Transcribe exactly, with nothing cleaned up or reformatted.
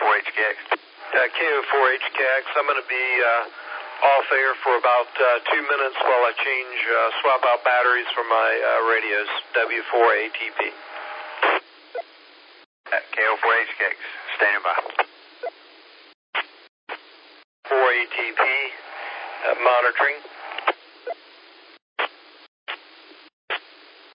four H K X. Uh, K O four H K X, I'm going to be uh, off air for about uh, two minutes while I change, uh, swap out batteries for my uh, radios, W four A T P. Uh, K O four H K X, standing by. four A T P, uh, monitoring.